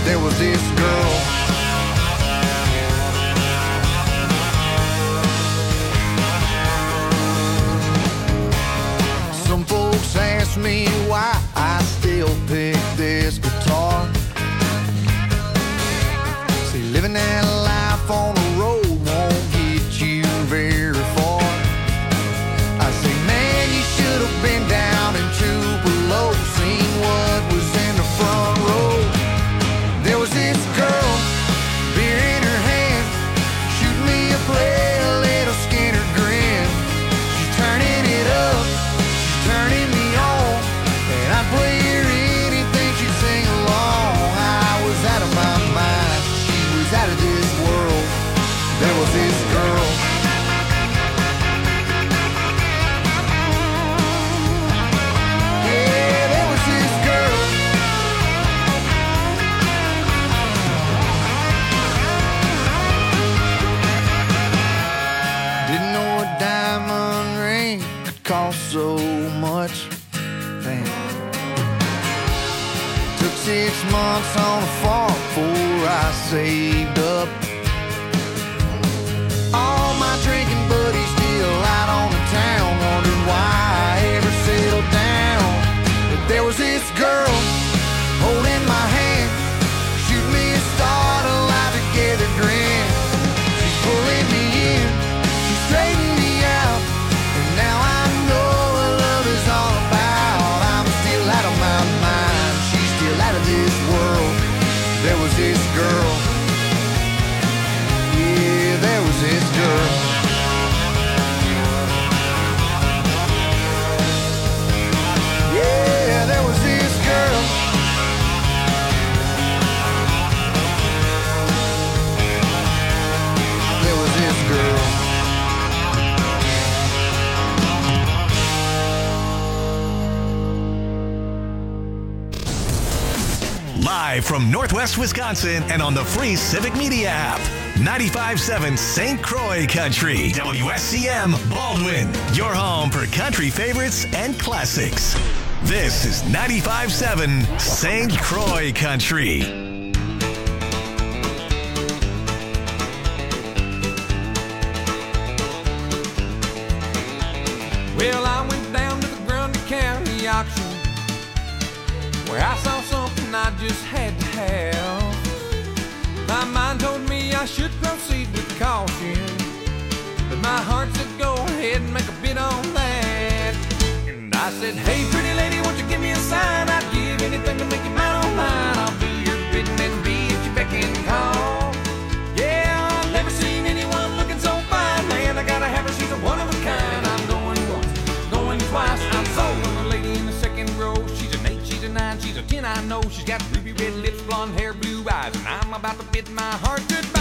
there was this girl. Some folks ask me why I still pick this guitar. See, living that life on the road won't get you very far. I say, man, you should have been down in Tupelo, seen what was in the front row. There was this girl, beer in her hand, shoot me a play, a little Skinner grin. She's turning it up, she's turning me on, and I'd play her anything, she'd sing along. I was out of my mind, she was out of this world. There was this girl. Yeah, there was this girl. Didn't know a diamond ring could cost so much. Damn. Took 6 months on a farm before I saved up. All my drinking buddies still out on the town, wondering why I ever settled down. But there was this girl holding my hand, shoot me a start, a life together grin. She's pulling me in, she's straightening me out, and now I know what love is all about. I'm still out of my mind, she's still out of this world. There was this girl. Yeah, there was this girl. Yeah, there was this girl. There was this girl. Live from Northwest Wisconsin and on the free Civic Media app. 95.7 St. Croix Country. WSCM Baldwin. Your home for country favorites and classics. This is 95.7 St. Croix Country. Well, I went down to the Grundy County auction, where I saw something I just had to have. My mind told me I should proceed with caution, but my heart said go ahead and make a bid on that. And I said, hey, pretty lady, won't you give me a sign? I'd give anything to make you mine on mine. I'll do your bidding and be at your beck and call. Yeah, I've never seen anyone looking so fine. Man, I gotta have her, she's a one of a kind. I'm going once, going twice. I'm sold on the lady in the second row. She's an 8, she's a 9, she's a 10, I know. She's got ruby red lips, blonde hair, blue eyes, and I'm about to bid my heart goodbye.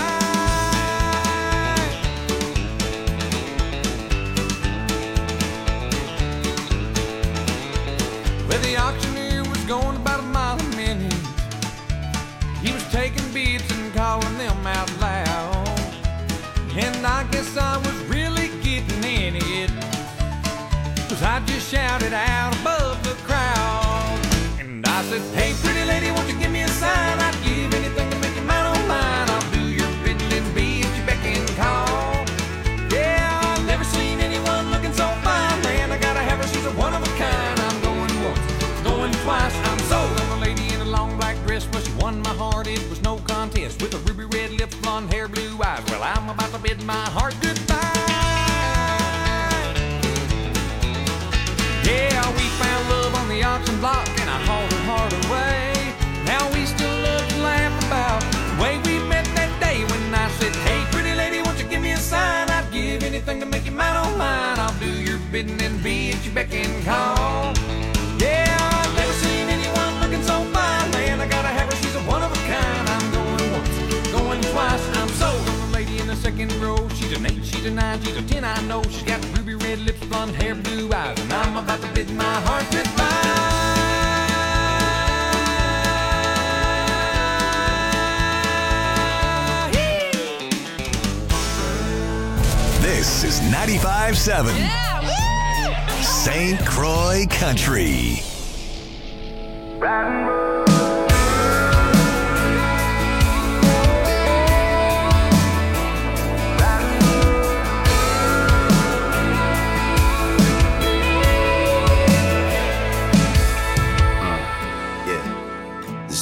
Well, the auctioneer was going about a mile a minute. He was taking bids and calling them out loud, and I guess I was really getting in it, 'cause I just shouted out above the crowd. And I said, hey, pretty lady, won't you give me a sign? I'd give anything to make you mine on mine. I'll do your bidding and be at your beck and call. Yeah, I've never seen anyone looking so fine. Man, I gotta have her, she's a one of a kind. I'm going once, going twice. I'm sold on a lady in a long black dress. Well, she won my heart, it was no contest. With a ruby red lips, blonde hair, blue eyes. Well, I'm about to bid my heart goodbye. Yeah, we found love on the auction block, and I hauled her heart away. Now we still love to laugh about the way we met that day when I said, hey, pretty lady, won't you give me a sign? I'd give anything to make you mine on mine. I'll do your bidding and be at your beck and call. Yeah, I've never seen anyone looking so fine. Man, I gotta have her, she's a one of a kind. I'm going once, going twice. I'm sold on the lady in the second row. She's an 8, she's a 9, she's a 10, I know. She's got ruby red lips, blonde hair, blue eyes, and I'm about to bid my heart goodbye. This is 95.7 St. Croix Country.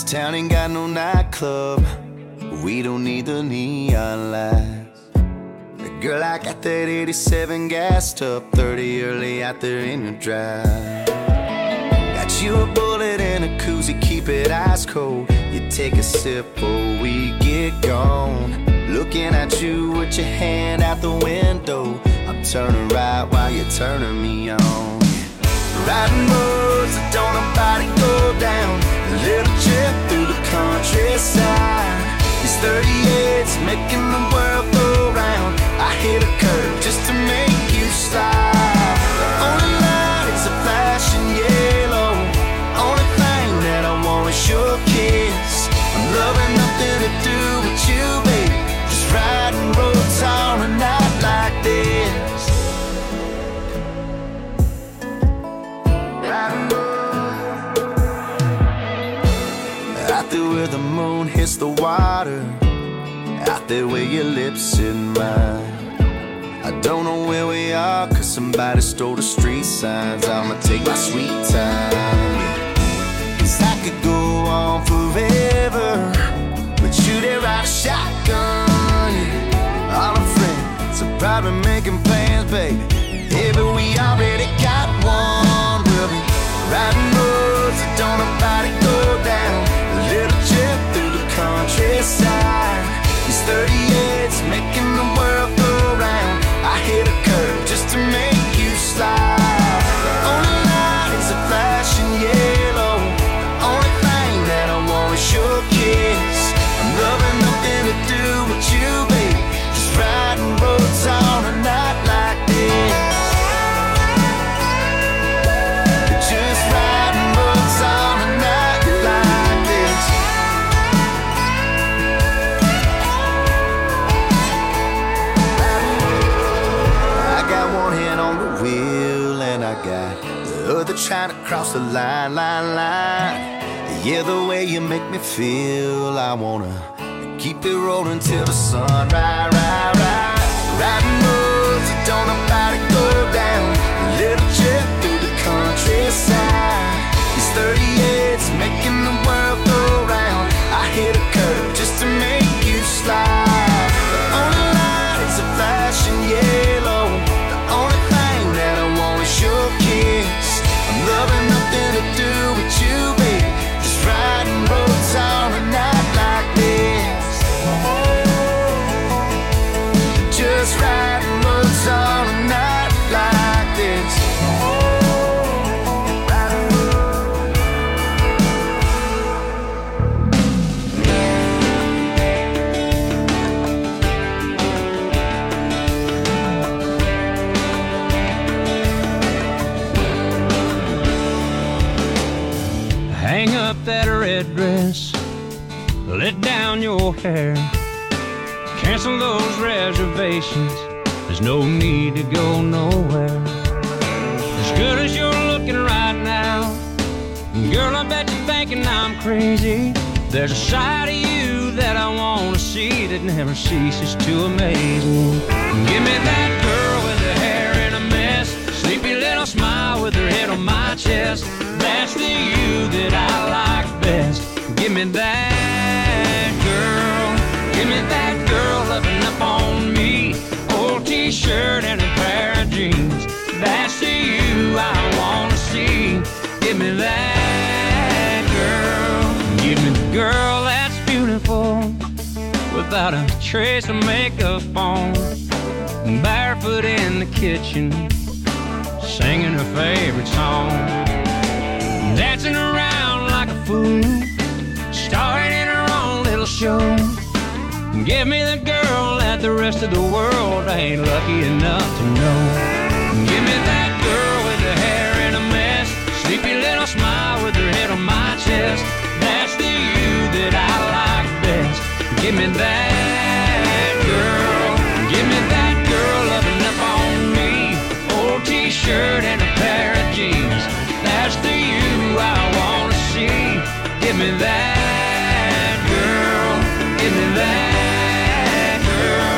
This town ain't got no nightclub. We don't need the neon lights. Girl, I got that 87 gassed up, 30 early out there in your drive. Got you a bullet and a koozie, keep it ice cold. You take a sip or we get gone. Looking at you with your hand out the window. I'm turning right while you're turning me on. Riding roads that don't nobody go down. A little trip through the countryside. These 38's making the world go round. I hit a curve just to make you slide. The only light is a flashing yellow. Only thing that I want is your kiss. I'm loving nothing to do with you, baby. Just riding roads on a night like this. Riding roads out there where the moon hits the water. Out there where your lips in mine. I don't know where we are, cause somebody stole the street signs. I'ma take my sweet time. Cause I could go on forever with you there, ride a shotgun. All our friends are probably making plans, baby. Yeah, but we already got one. We'll be riding roads that don't nobody go down. A little trip through the countryside. These 38's making the world go round. I hit a curve just to make you slide. The only light is a flashing yellow. The only thing that I want is your kiss. I'm loving nothing to do with you, baby. Just riding roads on a night like this. Just riding roads on a night like this. I got one hand on the wheel and I got the other trying to cross the line. Yeah, the way you make me feel, I wanna keep it rolling till the sun rise. Riding roads that don't nobody go down. A little trip through the countryside. These 38's making the world go round. I hit a curve just to make you slide. The only light is a flashing yellow. The only thing that I want is your kiss. I'm loving nothing to do with you, baby. Just riding roads on a night like this. Just riding roads on a night like this. Hang up that red dress, let down your hair, cancel those reservations, there's no need to go nowhere. As good as you're looking right now, girl, I bet you're thinking I'm crazy. There's a side of you that I want to see that never ceases to amaze me. Give me that girl with her hair in a mess, sleepy little smile with her head on my chest. That's the you that I like best. Give me that girl. Give me that girl loving up on me. Old t-shirt and a pair of jeans. That's the you I want to see. Give me that girl. Give me the girl that's beautiful, without a trace of makeup on, barefoot in the kitchen, singing her favorite song, dancing around like a fool, starring in her own little show. Give me the girl that the rest of the world ain't lucky enough to know. Give me that girl with her hair in a mess, sleepy little smile with her head on my chest. That's the you that I like best. Give me that girl. Give me that girl loving up on me. Old t-shirt and a pair of jeans. That's the you I want to see. Give me that girl. Give me that girl.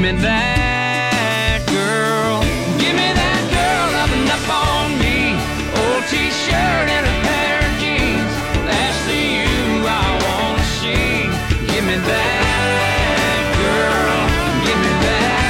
me that girl. Give me that girl loving up on me. Old t-shirt and a pair of jeans. That's the you I wanna see. Give me that girl. Give me that girl.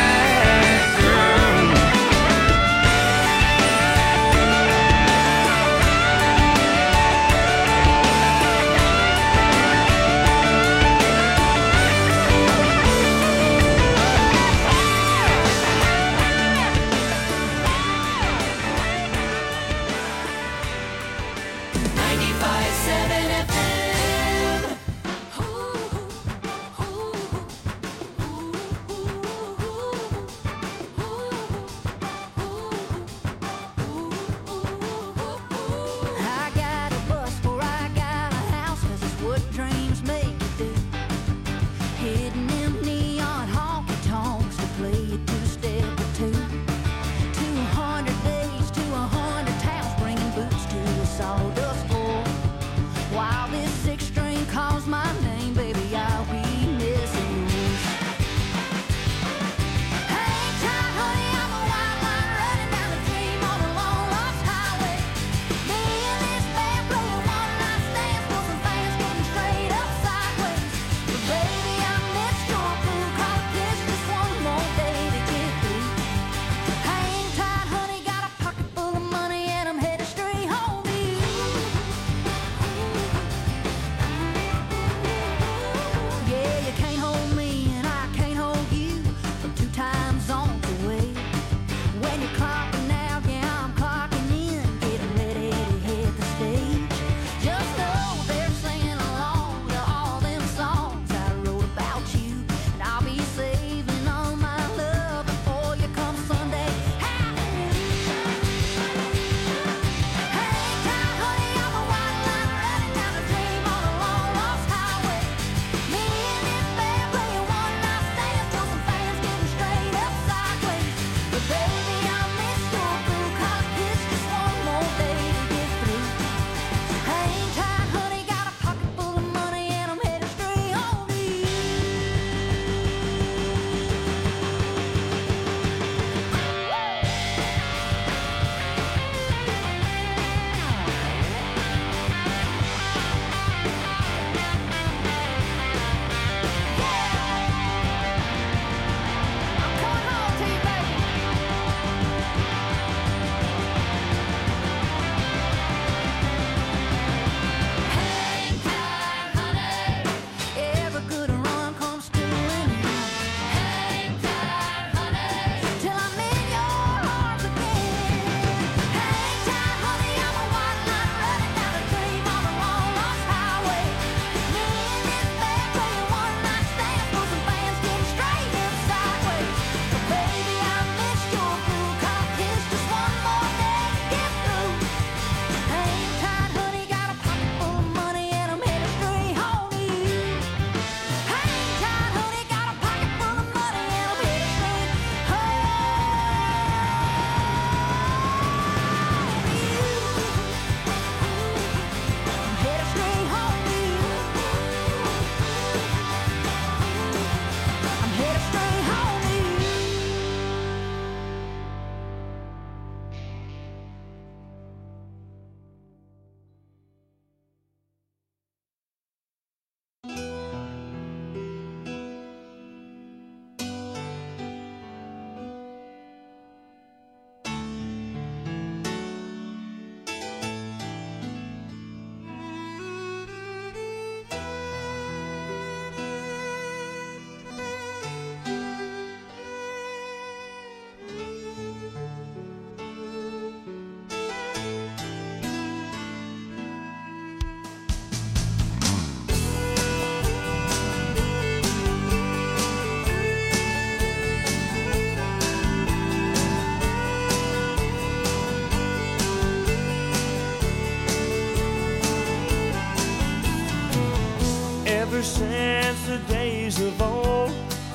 Ever since the days of old,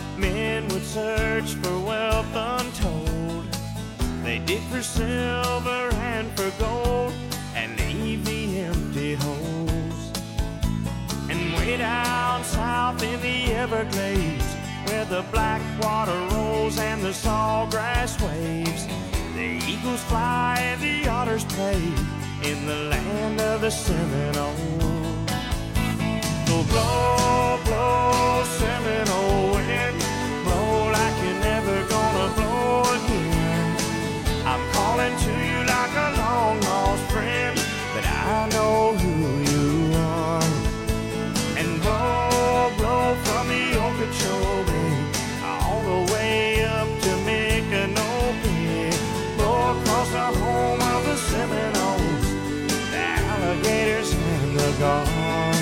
men would search for wealth untold. They dig for silver and for gold and leave the empty holes. And way down south in the Everglades, where the black water rolls and the sawgrass waves. The eagles fly and the otters play in the land of the Seminole. So blow, blow, Seminole wind, blow like you're never gonna blow again. I'm calling to you like a long lost friend, but I know who you are. And blow, blow from the Okeechobee all the way up to Micanopy. Blow across the home of the Seminoles, the alligators and the gulls.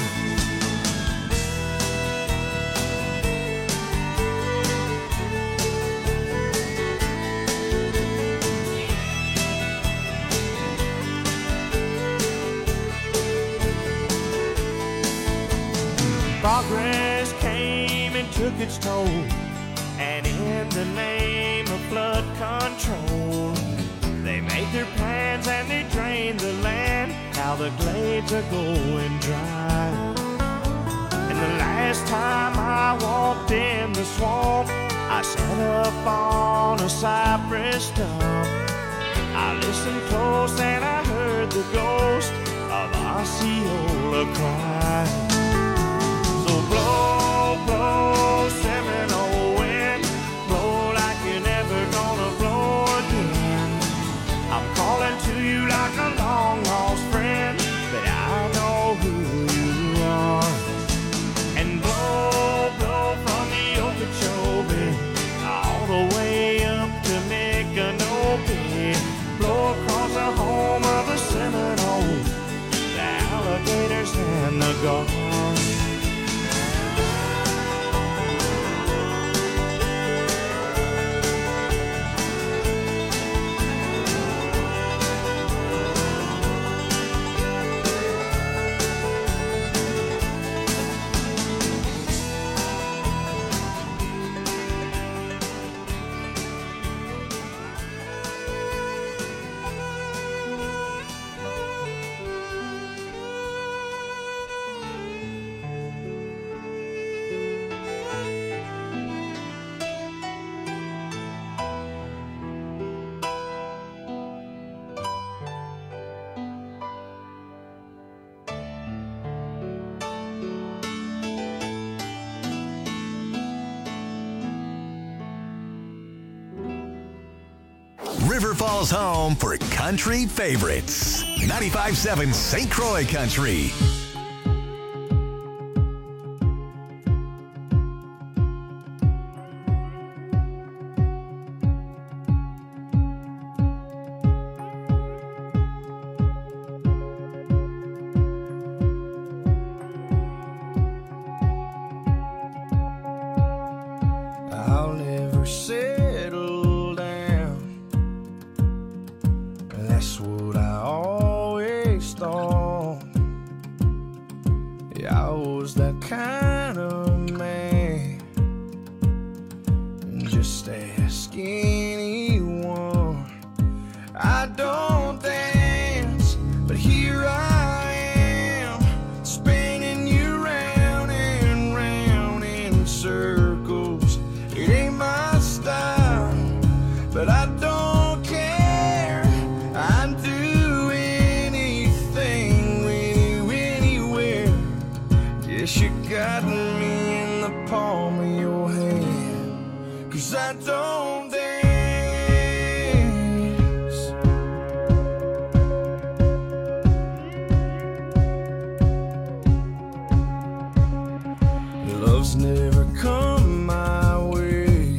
Progress came and took its toll, and in the name of flood control, they made their plans and they drained the land. Now the glades are going dry. And the last time I walked in the swamp, I sat up on a cypress stump. I listened close and I heard the ghost of Osceola cry. Blow, blow, Seminole wind, blow like you're never gonna blow again. I'm calling to you like a long lost friend, but I know who you are. And blow, blow from the Okeechobee all the way up to Micanopy. Blow across the home of the Seminoles, the alligators and the gulls. River Falls home for country favorites. 95.7 St. Croix Country. I'll never settle down. That's what I always thought. Yeah, I was that kind of man. Just ask anyone. I don't dance, but here I am, spinning you round and round in circles. It ain't my style, but I don't care. I'd do anything with you anywhere. Guess you got me in the palm of your hand, 'cause I don't dance. Love's never come my way.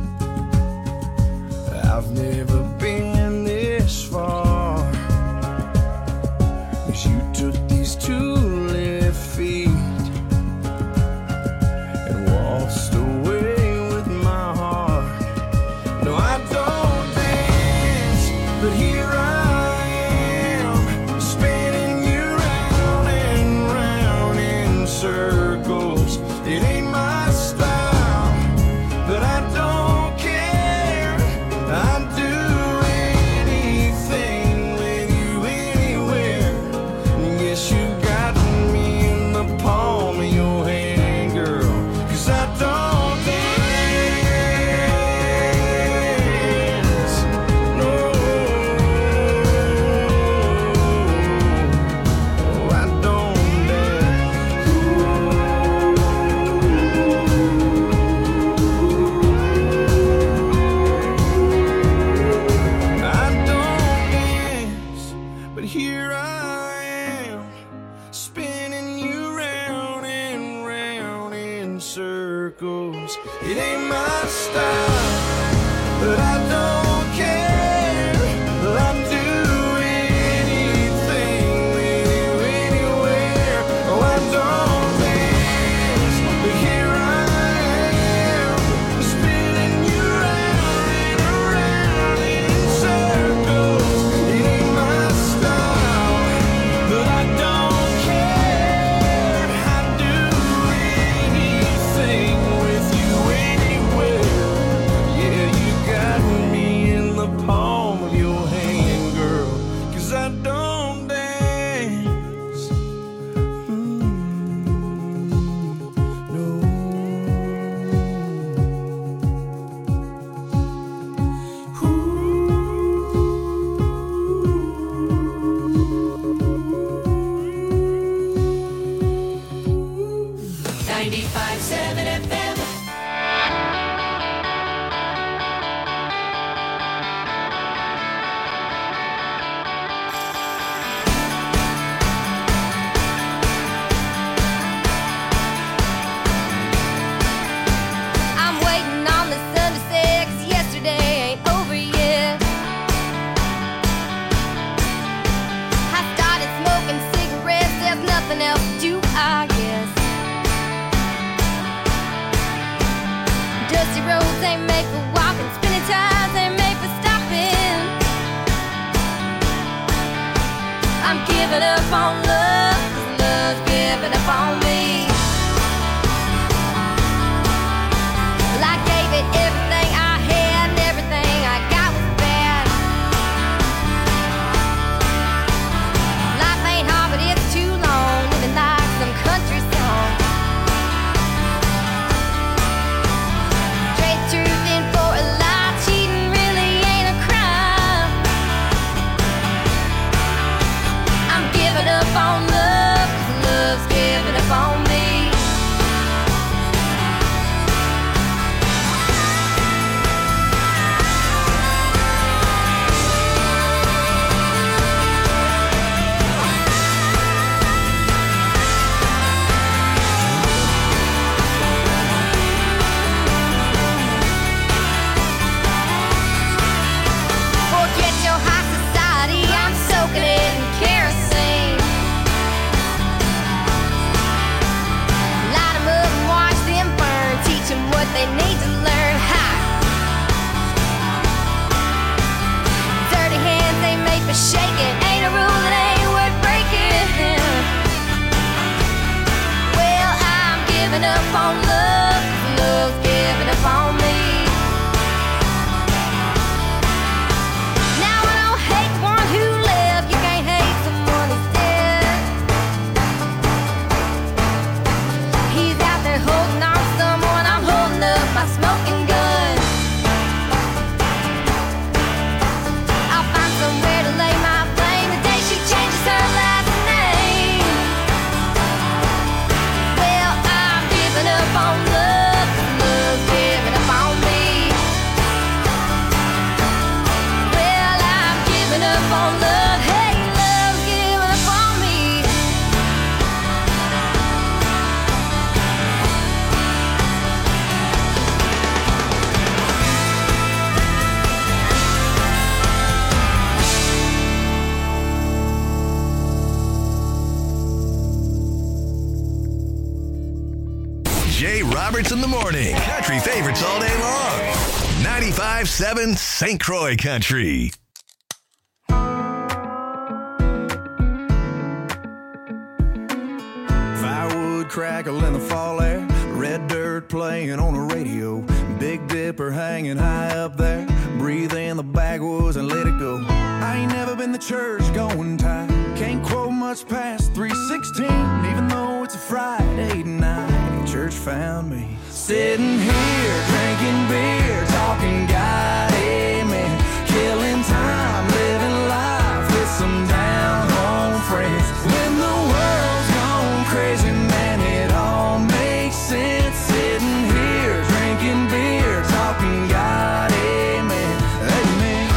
I've never been this far, 'cause you took these 2 left feet and waltzed away with my heart. No, I don't dance, but here I am, spinning you round and round in circles. It ain't my style, but I don't care. I'd do anything with you anywhere. Guess you got me in the palm of your hand, girl, 'cause I don't dance. goes, it ain't my style, but I don't care. I'd do anything with you anywhere. Oh, I don't dance, but here I am, spinning you round and around in circles. It ain't my style, but I don't care. I'd do anything with you anywhere. Yeah, you got me in the palm of your hand, girl, 'cause I don't dance. No. 95.7 FM. I'm waiting on the sun to set, 'cause yesterday ain't over yet. I started smoking cigarettes, there's nothing else to do, I guess. Dusty roads ain't made for walking, spinning tires ain't made for stopping. I'm giving up on love, 'cause love's giving up on me. Well, I gave it everything I had, and everything I got was bad. Life ain't hard, but it's too long, living like some country song. Trade truth in for a lie, cheating really ain't a crime. I'm giving up on love, 'cause love's giving up on me. Forget your high society, I'm soaking it in kerosene. Light 'em up and watch them burn, teach 'em what they need to learn. Ha! Dirty hands ain't made for shaking, ain't a rule that ain't worth breaking. Well, I'm giving up on love, 'cause love's giving up on me. Now I don't hate the one who left, you can't hate someone who's dead. He's out there holding on to someone, I'm holding up my smoking gun. I'll find somewhere to lay my blame the day she changes her last name. Well, I'm giving up on love, 'cause love's giving up on me. Well, I'm giving up on love, hey, love's giving up on me. Jay Roberts in the morning. Country favorites all day long. 95.7 St. Croix Country. Firewood crackle in the fall air, red dirt playing on the radio, Big Dipper hanging high up there, breathe in the backwoods and let it go. I ain't never been to church going tight, can't quote much past 3:16, even though it's a Friday night. Church found me sitting here drinking beer, talking God, amen, killing time, living life with some down home friends. When the world's gone crazy, man, it all makes sense. Sitting here drinking beer, talking God, amen, amen.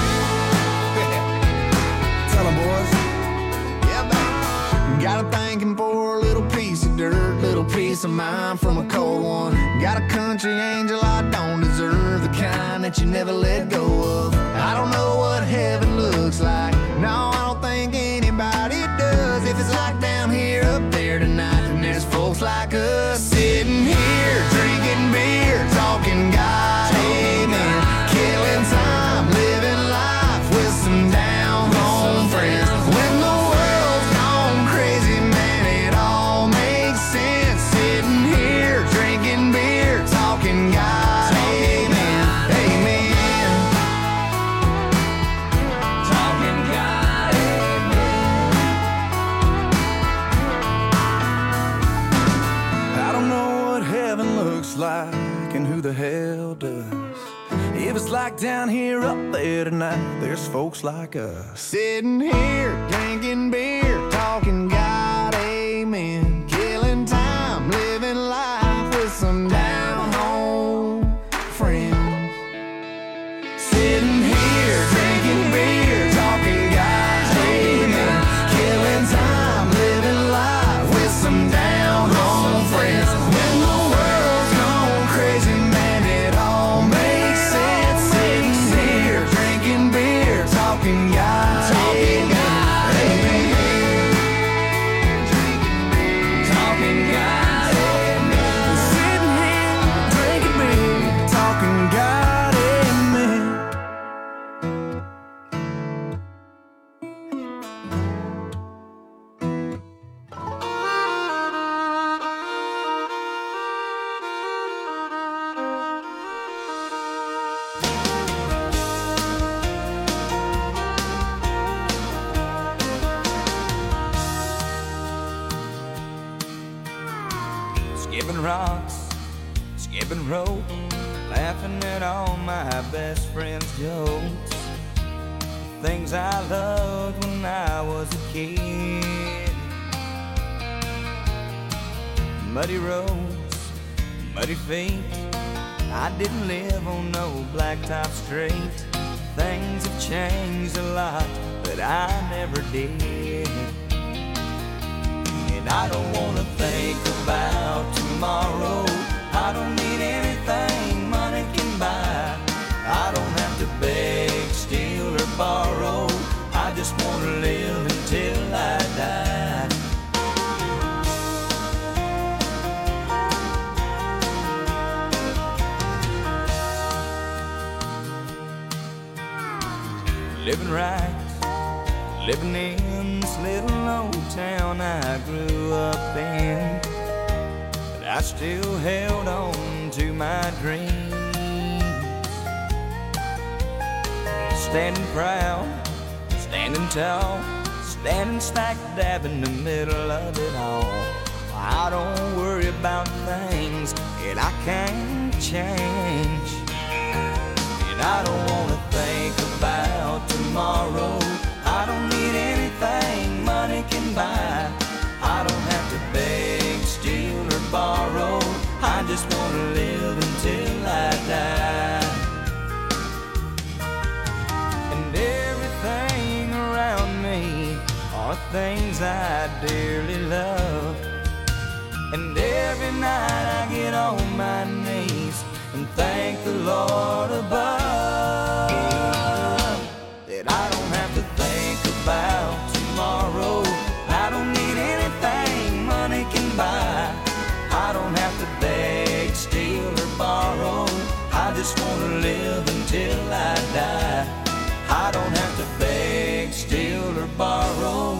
Tell 'em, boys. Yeah, man. Got a thanking for a little piece of dirt, little piece peace of mind from a cold one. Got a country angel I don't deserve, the kind that you never let go of. I don't know what heaven looks like, no, I don't think anybody does. If it's like down here, up there tonight, then there's folks like us sitting here, drinking beer, talking God, amen. Killing time, living life with some down home friends. When the world's gone crazy, man, it all makes sense. Sitting here, drinking beer, talking God, amen, amen. Talking God, amen. I don't know what heaven looks like and who the hell does. If it's like down here, up there tonight, there's folks like us sitting here, drinking beer, talking God, amen. Killing time, living life with some down home friends. Sitting here, drinking beer, talking God, amen. Killing time, living life with some down home friends. When the world's gone crazy, man, it all makes sense. Sitting here, drinking beer, talking God, amen. Talking God, amen. Sitting here, drinking beer, talking God, amen. Skipping rocks, skipping rope, laughing at all my best friends' jokes. Things I loved when I was a kid. Muddy roads, muddy feet. I didn't live on no blacktop street. Things have changed a lot, but I never did. And I don't wanna think about tomorrow. I don't need anything money can buy. I don't have to beg, steal, or borrow. I just wanna live until I die. Living right, living in this little old town I grew up in, but I still held on to my dreams. Standing proud, standing tall, standing smack dab in the middle of it all. I don't worry about things that I can't change, and I don't wanna think about tomorrow. I don't need anything money can buy. I don't have to beg, steal, or borrow. I just wanna live until I die. And everything around me are things I dearly love. And every night I get on my knees and thank the Lord above that I don't have to think about tomorrow. I don't need anything money can buy. I don't have to beg, steal, or borrow. I just wanna live until I die. I don't have to beg, steal, or borrow.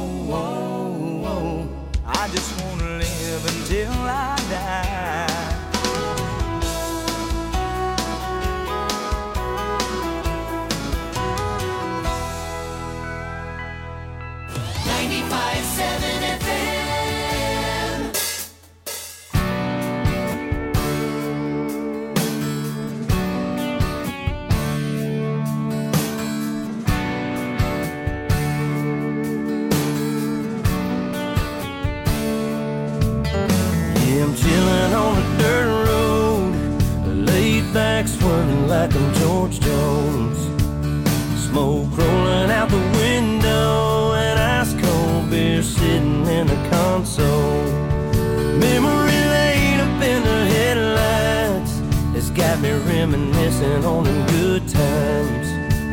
I just wanna live until I die. 95.7 FM. Yeah, I'm chilling on a dirt road, laid back swerving like I'm George Jones. Smoke rolling out the window and ice cold beer sitting in the reminiscing on them good times.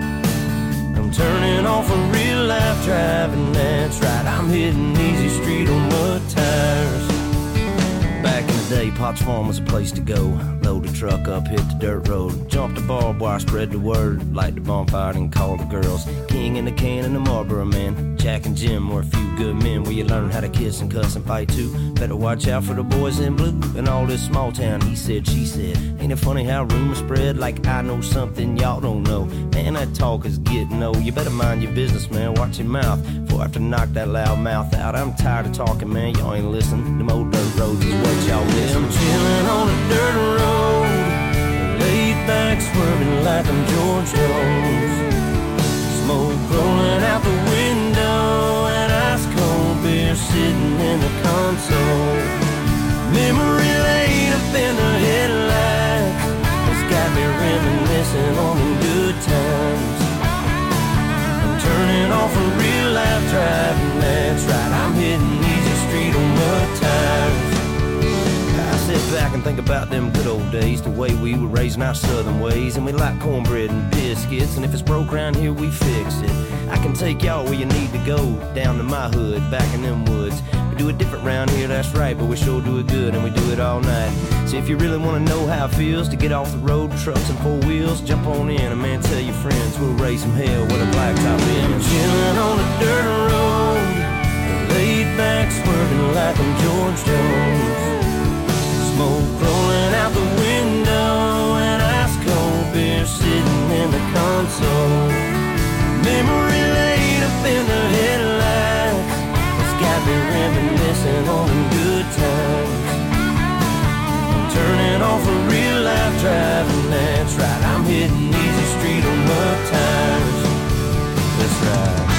I'm turning off a real life driving, that's right, I'm hitting easy street on mud tires. Back in the day, Potts Farm was a place to go. Load the truck up, hit the dirt road, jump the barbed wire, spread the word, light the bonfire and call the girls. King and the can and the Marlboro man, Jack and Jim were a few good men where you learn how to kiss and cuss and fight too. Better watch out for the boys in blue and all this small town he said, she said. Ain't it funny how rumors spread like I know something y'all don't know? Man, that talk is getting old. You better mind your business, man, watch your mouth before I have to knock that loud mouth out. I'm tired of talking, man, y'all ain't listening. Them old dirt roads is what y'all miss. I'm chilling on a dirt road, laid back swerving like I'm George Jones. Smoke rolling out the window and ice cold beer sitting in the console. Memory laid up in the headlights, it's got me reminiscing on them good times. I'm turning off a real life driving, that's right, I'm hitting easy street on mud tires. I sit back and think about them good old days, the way we were raising our southern ways. And we like cornbread and biscuits, and if it's broke around here, we fix it. I can take y'all where you need to go, down to my hood, back in them woods. We do it different round here, that's right, but we sure do it good, and we do it all night. So if you really want to know how it feels to get off the road, trucks and four wheels, jump on in, and man, tell your friends we'll raise some hell with a blacktop in. I'm chilling on a dirt road, laid back swerving like I'm George Jones. Smoke rolling out the window and ice cold beer sitting in the console. Memory laid up in the headlights, it's got me reminiscing on them good times. I'm turning off a real life driving, that's right, I'm hitting easy street on mud tires. That's right.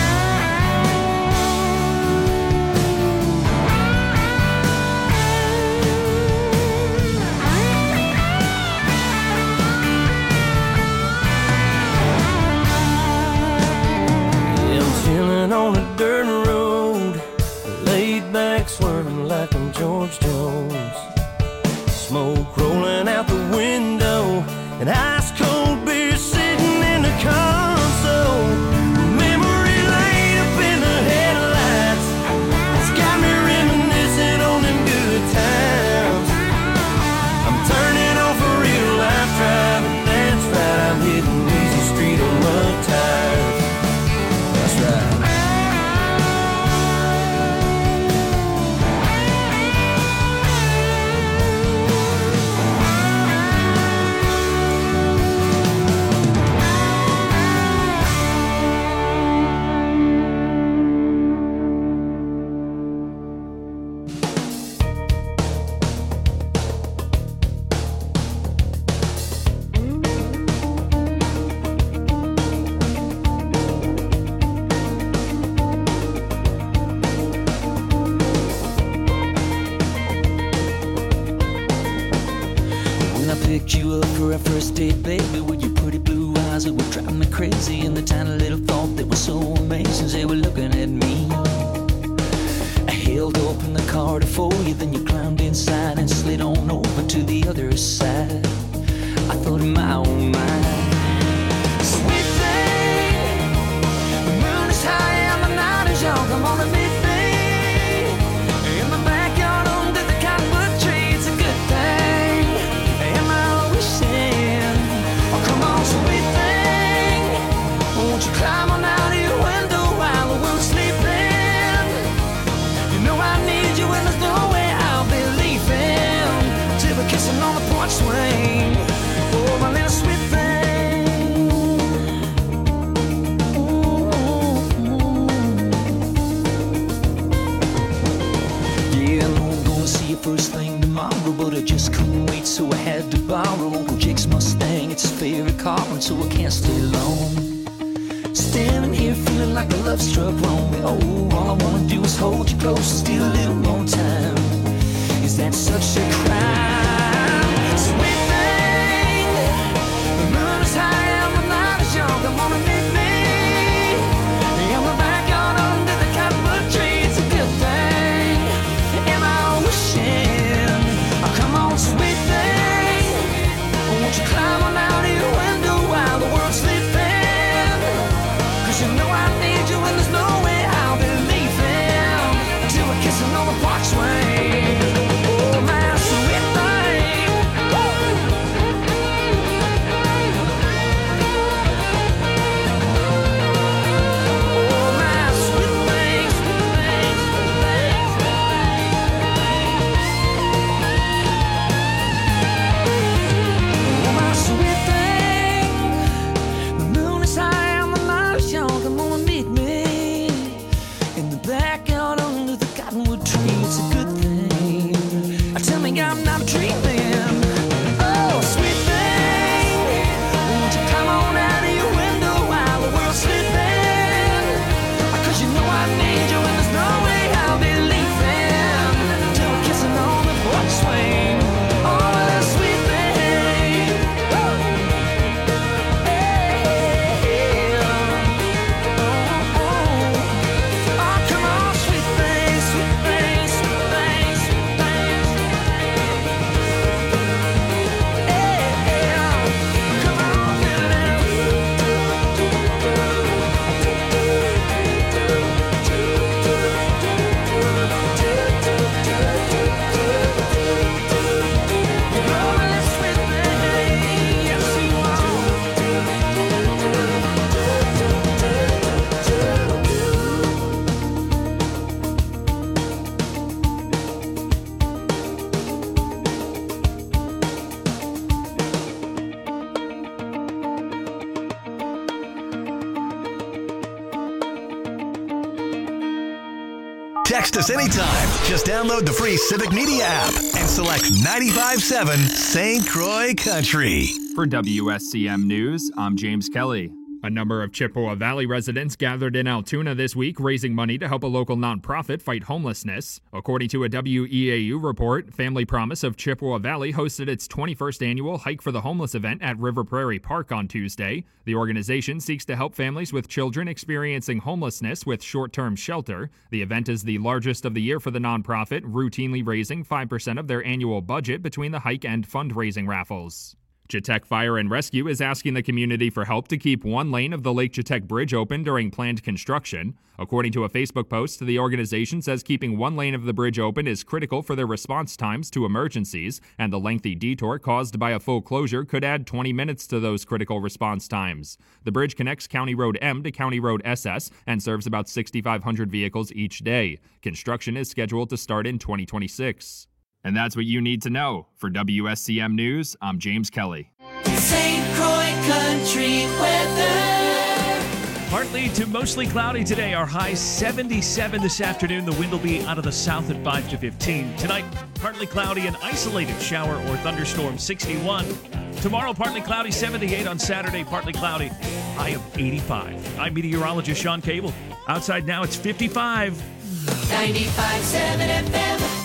On a dirt road, laid back swerving like I'm George Jones. Smoke rolling out the window and ice cold beer sitting in the console. Memory laid up in the headlights, it's got me reminiscing on them good times. I'm turning off a real life driving, that's right, I'm hitting easy street on mud tires. That's right. You up for our first date, baby, with your pretty blue eyes that were driving me crazy, and the tiny little thought that was so amazing, they were looking at me. I held open the car to for you, then you climbed inside and slid on over to the other side. I thought in my own mind, sweet thing, the moon is high and the night is young, come on and meet me in the backyard under the cottonwood tree. It's a good thing. Oh, come on, sweet thing, won't you climb on out of your window while the world's sleeping? You know I need you and there's no way I'll be leaving till we're kissing on the porch swing. Oh, my little sweet thing. Yeah, I know I'm gonna see you first thing tomorrow, but I just couldn't wait, so I had to borrow Uncle Jake's Mustang. It's his favorite car, and so I can't stay long. Standing here feeling like a love struck lonely. Oh, all I wanna do is hold you close, still a little more time. Is that such a crime? Sweet thing, the moon is high and the night is young. Come on and meet me in the backyard under the cottonwood tree. It's a good thing. Am I wishing? Oh, come on, sweet thing, won't you climb on out of your way? fighting angel, and there's no way I'll be leaving till we're kissing on the porch swing. Oh, that sweet thing. Woo! Hey, oh, oh. Oh, come on, sweet thing, sweet thing, sweet thing, sweet thing. Hey, come on, Text us anytime. Just download the free Civic Media app and select 95.7 St. Croix Country. For WSCM News, I'm James Kelly. A number of Chippewa Valley residents gathered in Altoona this week, raising money to help a local nonprofit fight homelessness. According to a WEAU report, Family Promise of Chippewa Valley hosted its 21st annual Hike for the Homeless event at River Prairie Park on Tuesday. The organization seeks to help families with children experiencing homelessness with short-term shelter. The event is the largest of the year for the nonprofit, routinely raising 5% of their annual budget between the hike and fundraising raffles. Chetek Fire and Rescue is asking the community for help to keep one lane of the Lake Chetek Bridge open during planned construction. According to a Facebook post, the organization says keeping one lane of the bridge open is critical for their response times to emergencies, and the lengthy detour caused by a full closure could add 20 minutes to those critical response times. The bridge connects County Road M to County Road SS and serves about 6,500 vehicles each day. Construction is scheduled to start in 2026. And that's what you need to know. For WSCM News, I'm James Kelly. St. Croix Country weather. Partly to mostly cloudy today. Our high 77 this afternoon. The wind will be out of the south at 5 to 15. Tonight, partly cloudy and isolated shower or thunderstorm 61. Tomorrow, partly cloudy 78. On Saturday, partly cloudy, high of 85. I'm meteorologist Sean Cable. Outside now, it's 55. 95.7 FM.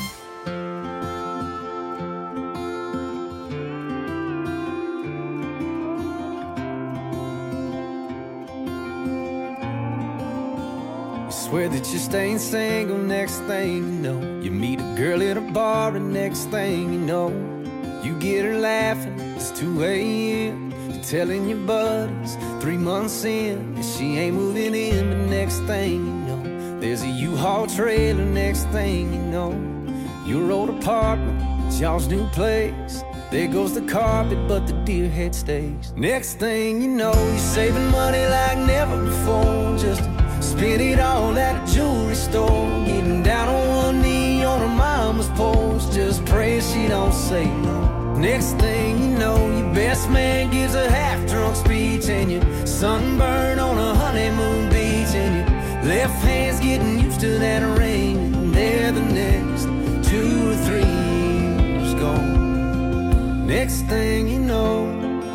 Swear that you're staying single, next thing you know, you meet a girl at a bar, and next thing you know, you get her laughing, it's 2 a.m. You're telling your buddies 3 months in that she ain't moving in, but next thing you know, there's a U-Haul trailer, next thing you know, your old apartment, it's y'all's new place. There goes the carpet, but the deer head stays. Next thing you know, you're saving money like never before, just spend it all at a jewelry store, getting down on one knee on her mama's porch, just pray she don't say no. Next thing you know, your best man gives a half-drunk speech, and you're sunburned on a honeymoon beach, and your left hand's getting used to that ring, and there the next 2 or 3 years gone. Next thing you know,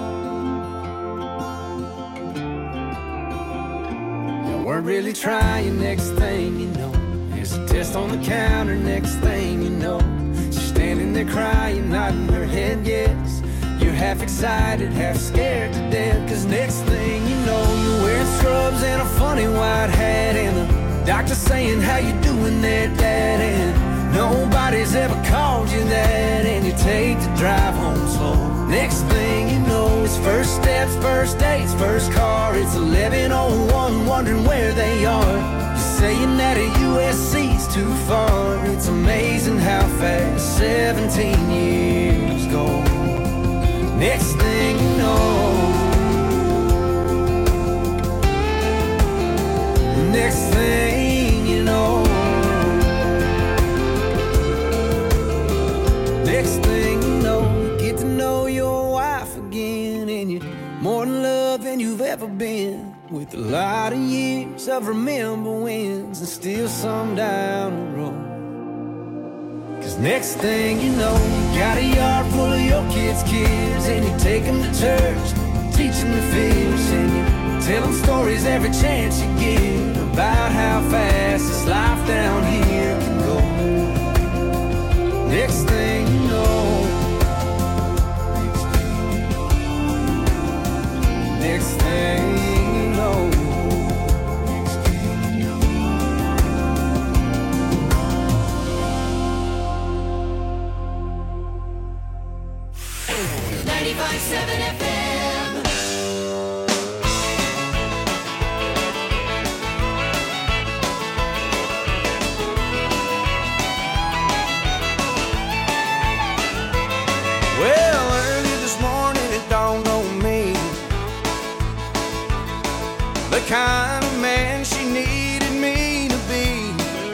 weren't really trying, next thing you know, there's a test on the counter, next thing you know, she's standing there crying, nodding her head yes. You're half excited, half scared to death, cause next thing you know, you're wearing scrubs and a funny white hat, and the doctor saying, how you doing there, Dad? And nobody's ever called you that, and you take the drive home slow. Next thing you know, it's first steps, first dates, first car. It's 11:01, wondering where they are. You're saying that a USC's too far. It's amazing how fast 17 years go. Next thing you know, next thing you know, next thing you know, you get to know your wife again, and you're more in love than you've ever been, with a lot of years of remember wins and still some down the road. Cause next thing you know, you got a yard full of your kids' and you take them to church, teach them to fish, and you tell them stories every chance you get about how fast fast this life down here can go. Next thing you know, next thing you know. 95.7 FM. Well, early this morning it dawned on me the kind of man she needed me to be.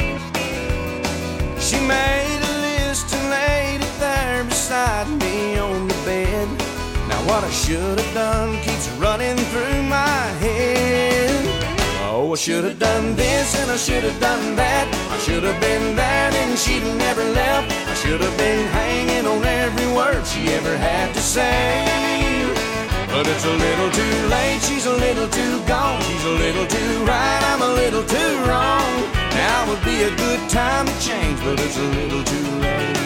She made a list and laid it there beside me on the bed. Now what I should have done keeps running through my head. Oh, I should have done this and I should have done that. I should have been there and she'd have never left. I should have been hanging on every word she ever had to say. But it's a little too late, she's a little too gone. She's a little too right, I'm a little too wrong. Now would be a good time to change, but it's a little too late.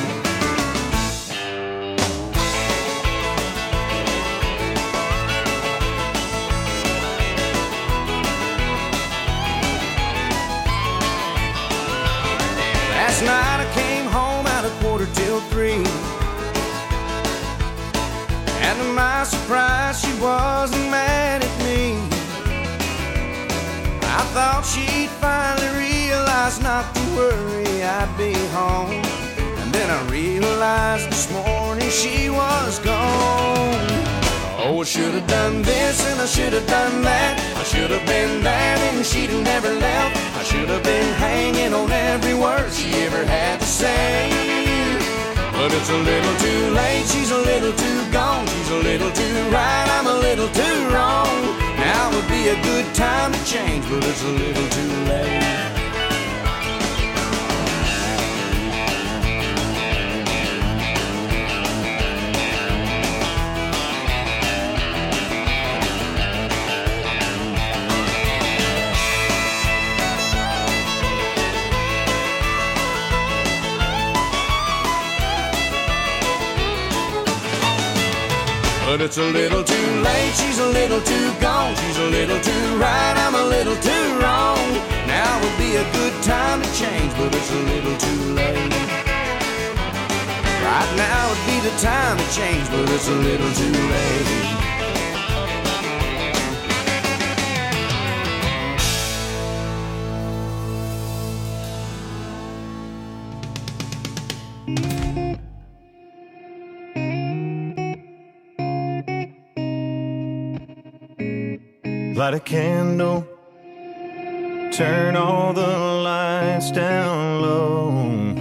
Last night I came home at 2:45. And to my surprise, she wasn't mad at me. I thought she'd finally realize not to worry, I'd be home. And then I realized this morning she was gone. Oh, I should have done this and I should have done that. I should have been there and she'd have never left. I should have been hanging on every word she ever had to say. But it's a little too late, she's a little too gone. She's a little too right, I'm a little too wrong. Now would be a good time to change, but it's a little too late. But it's a little too late, she's a little too gone. She's a little too right, I'm a little too wrong. Now would be a good time to change, but it's a little too late. Right now would be the time to change, but it's a little too late. Light a candle, turn all the lights down low.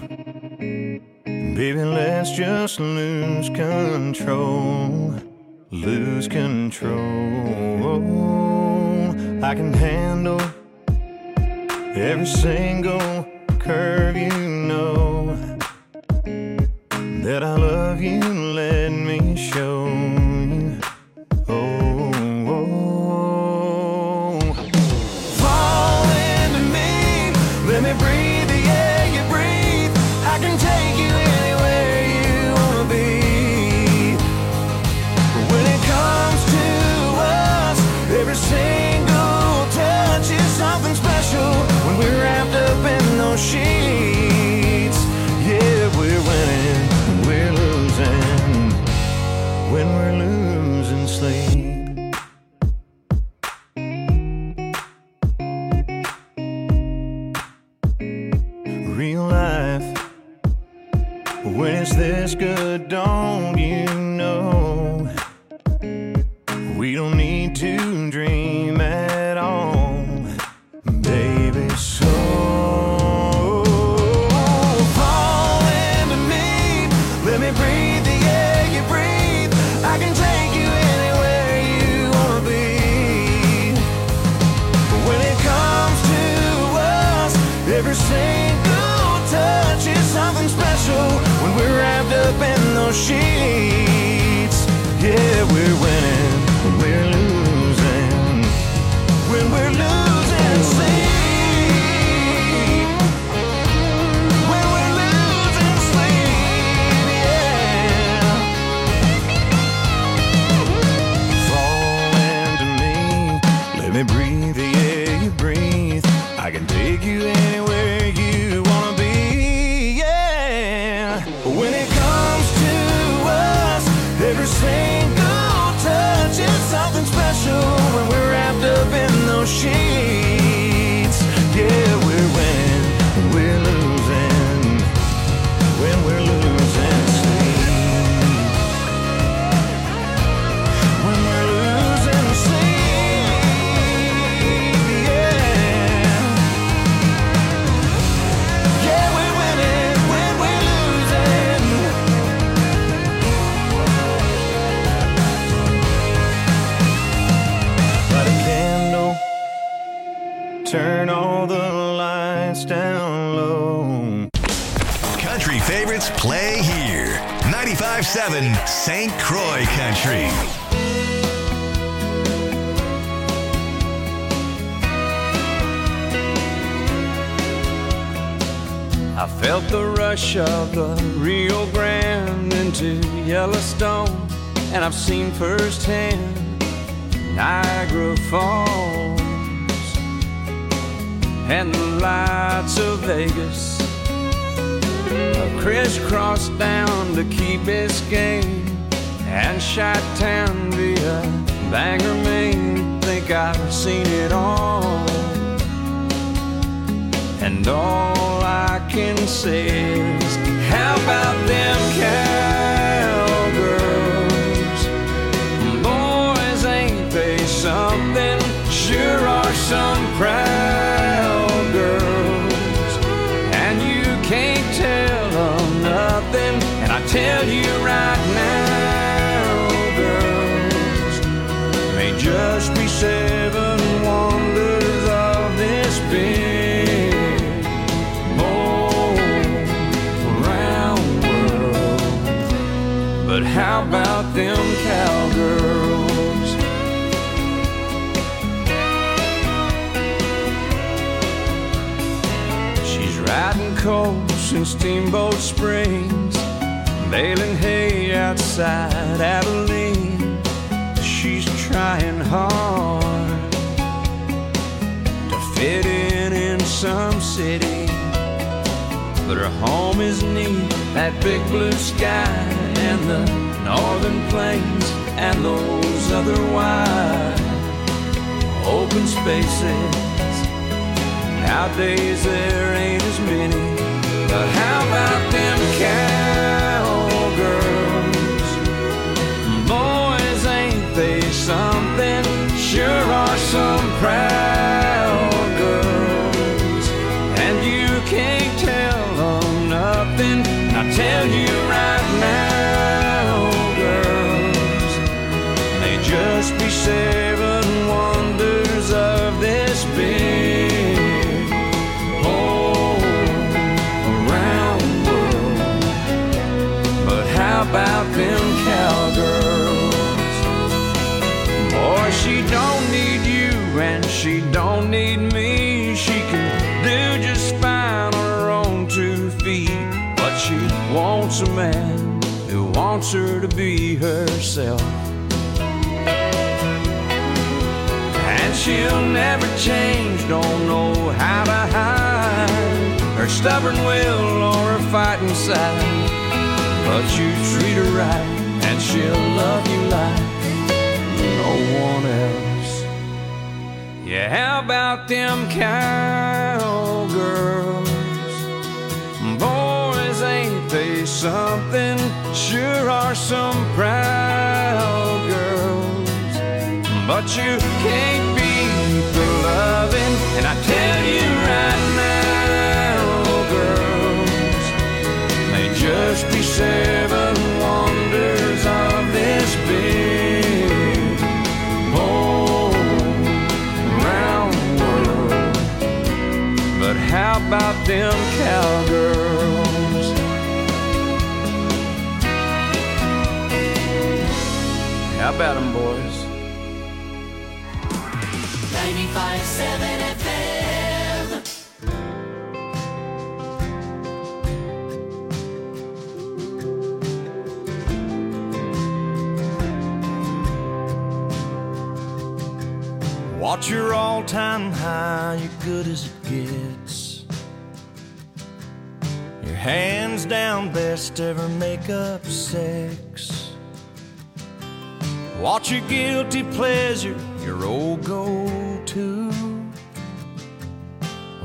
Baby, let's just lose control. Lose control. I can handle every single curve, you know that I love you, let me show you. Oh, let me breathe the air you breathe. I can take you anywhere you wanna be. When it comes to us, every single touch is something special. When we're wrapped up in those sheets, yeah, we're winning, we're losing. When we're losing sleep. Real life, when it's this good, don't you know? We don't need to dream at all, baby, so fall into me, let me breathe the air you breathe. I can take you anywhere you wanna be. When it comes to us, every single touch is something special. When we're wrapped up in those sheets, yeah, we're winning, we're losing. When we're losing sleep. sheets. Yeah, we're winning, we're losing when we're losing sleep. When we're losing sleep, yeah. Yeah, we're winning when we're losing. Light a candle, turn all the lights down low. Country favorites play here. 95.7 St. Croix Country. I felt the rush of the Rio Grande into Yellowstone, and I've seen firsthand Niagara Falls and the lights of Vegas. I crisscrossed down to Key Biscayne and Chi-Town via Bangor, Maine. Think I've seen it all, and all I can say is, how about them cowgirls? Boys, ain't they something? Sure are some proud girls, and you can't tell them nothing. And I tell you right now, girls, may just be 7 wonders of this big all-around world. But how about them cowgirls? She's riding coals in Steamboat Springs, baling hay outside Abilene. She's trying hard to fit in some city, but her home is neat, that big blue sky and the northern plains and those other wide open spaces. Nowadays there ain't as many, but how about them cowgirls? Boys, ain't they something? Sure are some proud girls, and you can't tell them nothing. I tell you right now, girls, they just be 7 wonders of this big all-around world. But how about them cowgirls? Boy, she don't need you and she don't need me. She can do just fine on her own 2 feet, but she wants a man who wants her to be herself. And she'll never change, don't know how to hide her stubborn will or her fighting side. But you treat her right and she'll love you like no one else. Yeah, how about them cowgirls? Boys, ain't they something? Sure are some proud girls, but you can't beat the loving. And I tell you right now, girls, they just be 7 wonders of this big all-around world. But how about them cowgirls? How about them, boys? 95.7 FM. Watch your all-time high, you're good as it gets. Your hands down best ever make-up sex. Watch your guilty pleasure, your old go-to.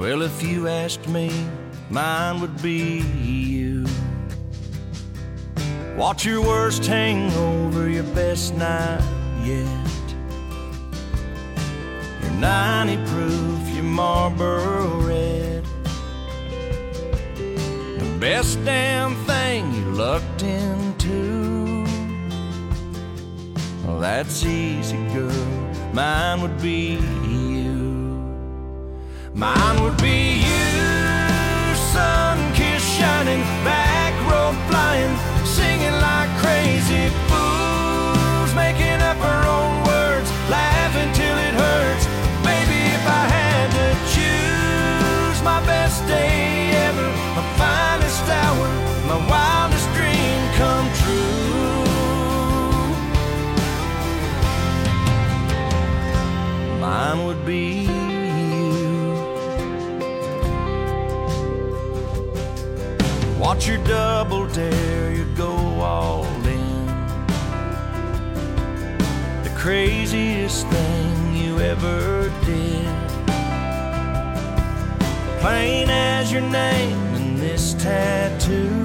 Well, if you asked me, mine would be you. Watch your worst hang over your best night yet. Your 90 proof, your Marlboro Red. The best damn thing you lucked into. Well, that's easy, girl. Mine would be you. Mine would be you. Sun-kissed, shining, back road flying, singing like crazy fools, making up our own words, laughing till it hurts. Baby, if I had to choose, my best day ever, my finest hour, my wildest dream come true. Mine would be you. Watch your double dare, you go all in. The craziest thing you ever did. Plain as your name in this tattoo.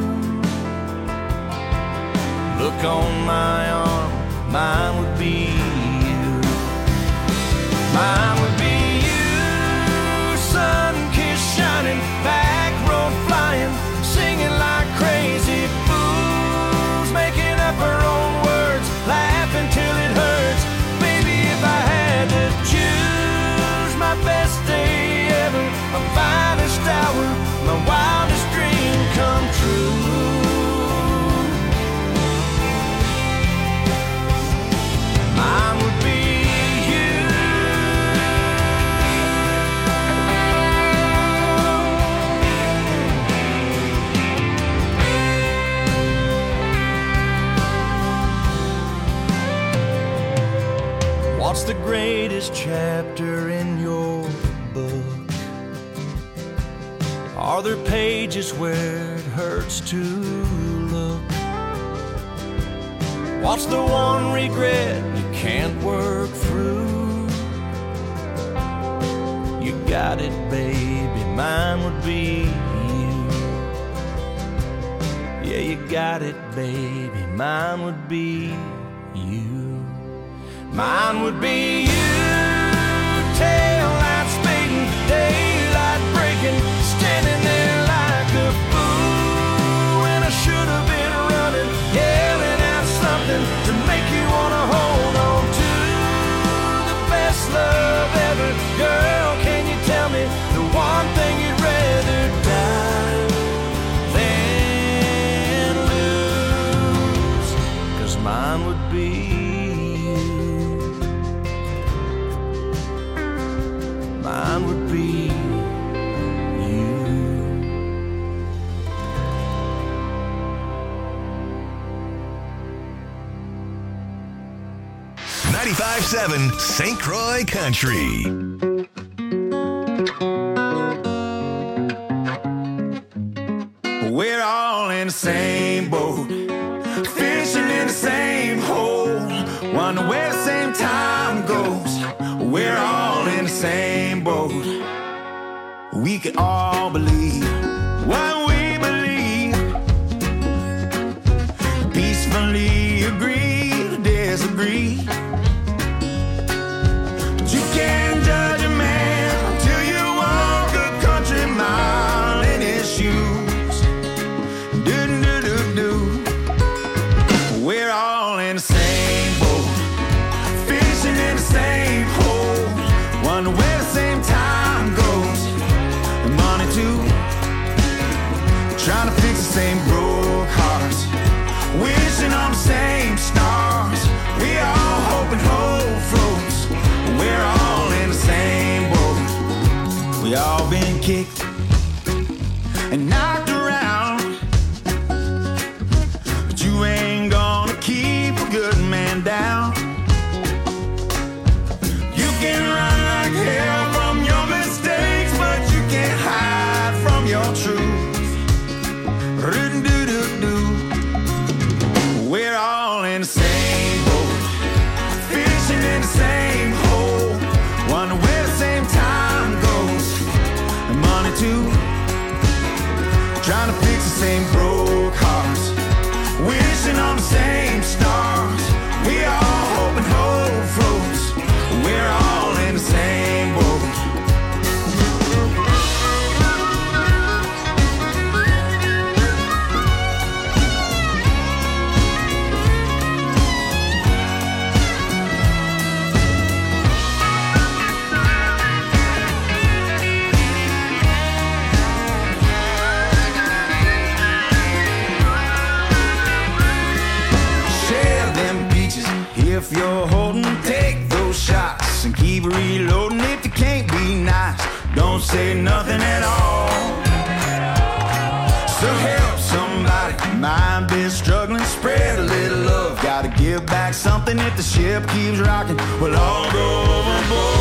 Look on my arm, mine would be you. Mine would be you. Sun-kissed, shining, back road flying, singing like crazy fools, making up our own words, laughing till it hurts. Baby, if I had to choose, my best day ever, my finest hour, my wildest dream come true. Mine would be you. What's the greatest chapter in your book? Are there pages where it hurts to look? What's the one regret you can't work through? You got it, baby, mine would be you. Yeah, you got it, baby, mine would be you. Mine would be you. Tail lights fading, daylight breaking, standing there like a fool when I should have been running, yelling out something to make you wanna hold on to the best love ever. Girl, can you tell me the one thing you'd rather die than lose? 'Cause mine would be mine would be you. 95.7 St. Croix Country. We're all in the same boat, fishing in the same hole, wonder where the same time goes. We're all in the same boat. We can all believe what we believe. Peacefully agree to disagree. But you can't judge a man till you walk a country mile in his shoes. Do-do-do-do. We're all in the same boat, fishing in the same hole, wonder where the same time goes. Money too, trying to fix the same broke hearts, wishing on the same stars. We all hope and hope floats. We're all in the same boat. We all been kicked and knocked around, but you ain't gonna keep a good man down. You can run like hell from your mistakes, but you can't hide from your truth. Do-do-do-do. We're all in the same boat, fishing in the same hole, wonder where the same time goes. too. Trying to fix the same broke hearts, wishing on the same stars. We all hope and hope floats. We're all in the same boat. If you're holding, take those shots and keep reloading. If you can't be nice, don't say nothing at all. So help somebody, mind be struggling, spread a little love. Gotta give back something if the ship keeps rocking. We'll all go overboard.